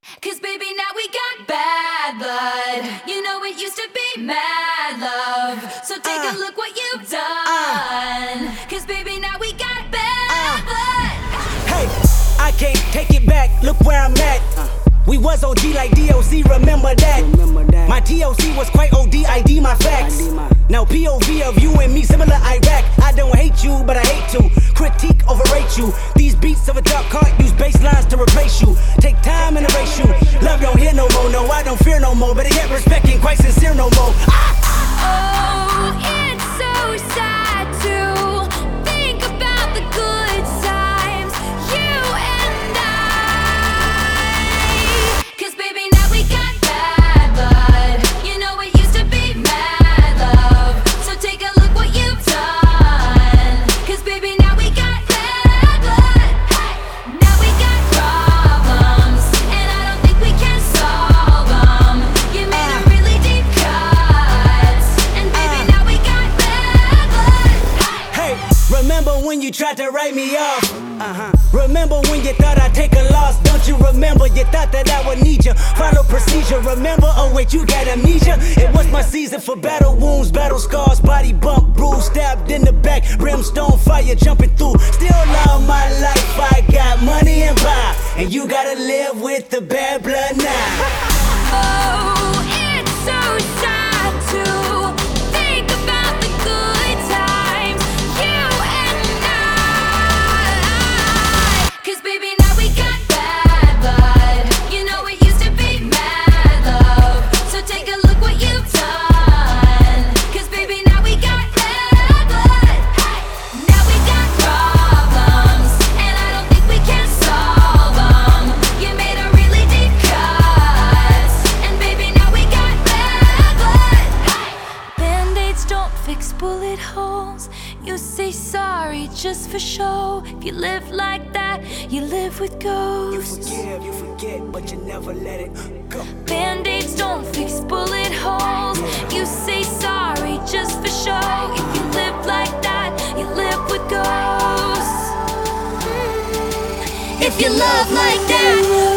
'Cause baby, now we got bad blood. You know it used to be mad love. So take a look what you've done. 'Cause baby, now we got bad blood. Hey, I can't take it back, look where I'm at. We was OG like DOC, remember that. My TOC was quite OD, ID my facts. Now POV of you and me, similar Iraq. I don't hate you, but I hate to critique, overrate you. These beats of a dark heart use bass lines to replace you. Take time and erase you. Love don't hear no more, no, I don't fear no more. But yet respect ain't quite sincere no more. Oh, it's so sad to think about the good times, you and I. 'Cause baby, now we got bad blood. You know it used to be mad love. So take a look what you've done. 'Cause baby, now we got bad blood. Now we got problems, and I don't think we can solve them. You made a really deep cut, and baby, now we got bad blood. Hey, remember when you tried to write me off? Remember when you thought I'd take a loss? Don't you remember you thought that I would need you? Follow procedure, remember? Oh wait, you got amnesia? It was my season for battle wounds, battle scars, body bump, bruise, stabbed in the back, brimstone fire jumping through. Still love my life, I got money and power, and you gotta live with the bad blood now. Oh, it's so sad to think about the good times, you and I. 'Cause baby, now we got bad blood. You know it used to be mad love. So take a look what you've done. 'Cause baby, now we got bad blood. Now we got problems, and I don't think we can solve them. You made a really deep cut, and baby, now we got bad blood. Band-aids don't fix bullet holes. You say sorry just for show. If you live like that, you live with You ghosts. forget, but you never let it go. Band-aids don't fix bullet holes. You say sorry just for show. If you live like that, you live with ghosts. If you love like that,